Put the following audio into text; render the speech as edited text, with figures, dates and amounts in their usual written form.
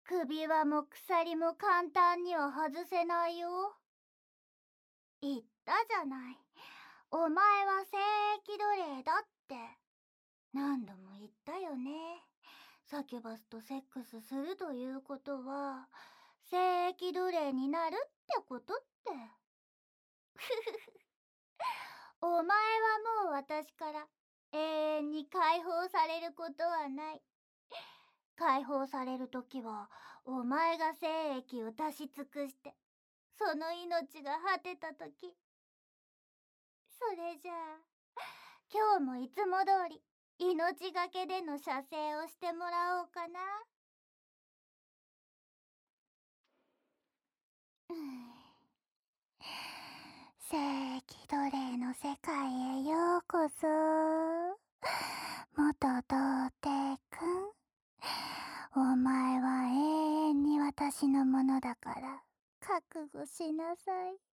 首輪も鎖も簡単には外せないよ。言ったじゃない。お前は聖域奴隷だって。何度も言ったよね。サキュバスとセックスするということは、聖域奴隷になるってことって。お前はもう私から永遠に解放されることはない。解放されるときは、お前が精液を出し尽くして、その命が果てたとき。それじゃあ、今日もいつも通り、命がけでの射精をしてもらおうかな。聖域奴隷の世界へようこそ。元童貞くん。お前は永遠に私のものだから、覚悟しなさい。